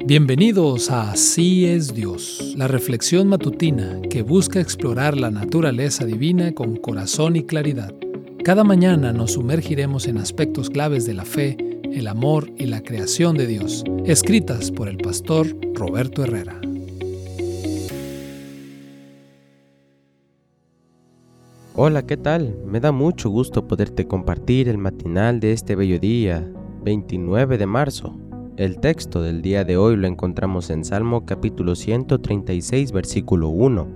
Bienvenidos a Así es Dios, la reflexión matutina que busca explorar la naturaleza divina con corazón y claridad. Cada mañana nos sumergiremos en aspectos claves de la fe, el amor y la creación de Dios, escritas por el pastor Roberto Herrera. Hola, ¿qué tal? Me da mucho gusto poderte compartir el matinal de este bello día, 29 de marzo. El texto del día de hoy lo encontramos en Salmo capítulo 136, versículo 1.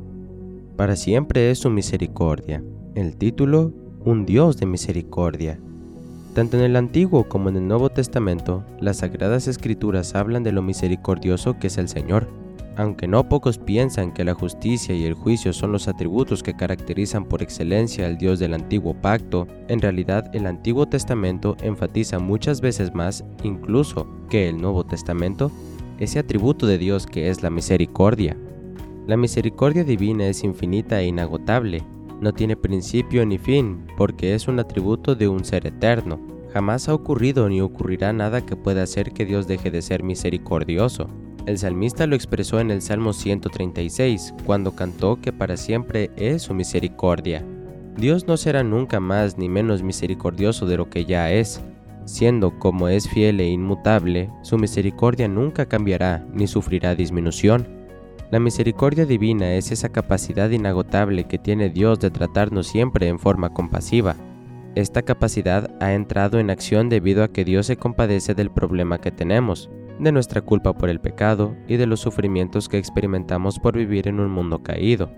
Para siempre es su misericordia. El título, Un Dios de misericordia. Tanto en el Antiguo como en el Nuevo Testamento, las Sagradas Escrituras hablan de lo misericordioso que es el Señor. Aunque no pocos piensan que la justicia y el juicio son los atributos que caracterizan por excelencia al Dios del Antiguo Pacto, en realidad el Antiguo Testamento enfatiza muchas veces más, incluso que el Nuevo Testamento, ese atributo de Dios que es la misericordia. La misericordia divina es infinita e inagotable, no tiene principio ni fin, porque es un atributo de un ser eterno. Jamás ha ocurrido ni ocurrirá nada que pueda hacer que Dios deje de ser misericordioso. El salmista lo expresó en el Salmo 136, cuando cantó que para siempre es su misericordia. Dios no será nunca más ni menos misericordioso de lo que ya es. Siendo como es fiel e inmutable, su misericordia nunca cambiará ni sufrirá disminución. La misericordia divina es esa capacidad inagotable que tiene Dios de tratarnos siempre en forma compasiva. Esta capacidad ha entrado en acción debido a que Dios se compadece del problema que tenemos, de nuestra culpa por el pecado y de los sufrimientos que experimentamos por vivir en un mundo caído.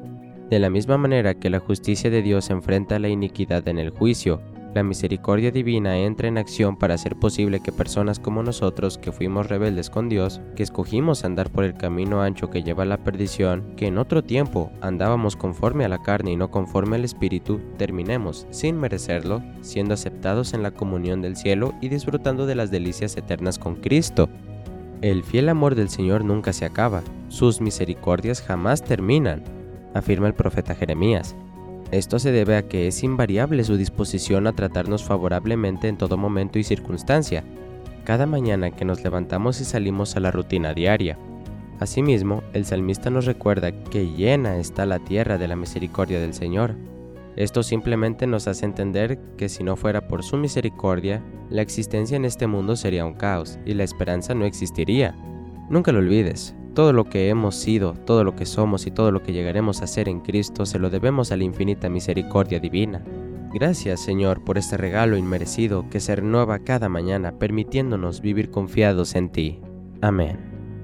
De la misma manera que la justicia de Dios enfrenta la iniquidad en el juicio, la misericordia divina entra en acción para hacer posible que personas como nosotros, que fuimos rebeldes con Dios, que escogimos andar por el camino ancho que lleva a la perdición, que en otro tiempo andábamos conforme a la carne y no conforme al Espíritu, terminemos, sin merecerlo, siendo aceptados en la comunión del cielo y disfrutando de las delicias eternas con Cristo. El fiel amor del Señor nunca se acaba, sus misericordias jamás terminan, afirma el profeta Jeremías. Esto se debe a que es invariable su disposición a tratarnos favorablemente en todo momento y circunstancia, cada mañana que nos levantamos y salimos a la rutina diaria. Asimismo, el salmista nos recuerda que llena está la tierra de la misericordia del Señor. Esto simplemente nos hace entender que si no fuera por su misericordia, la existencia en este mundo sería un caos y la esperanza no existiría. Nunca lo olvides. Todo lo que hemos sido, todo lo que somos y todo lo que llegaremos a ser en Cristo se lo debemos a la infinita misericordia divina. Gracias, Señor, por este regalo inmerecido que se renueva cada mañana, permitiéndonos vivir confiados en ti. Amén.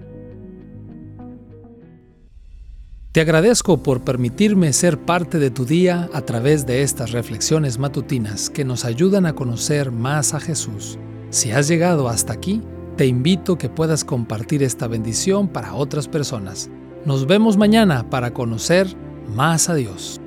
Te agradezco por permitirme ser parte de tu día a través de estas reflexiones matutinas que nos ayudan a conocer más a Jesús. Si has llegado hasta aquí, te invito a que puedas compartir esta bendición para otras personas. Nos vemos mañana para conocer más a Dios.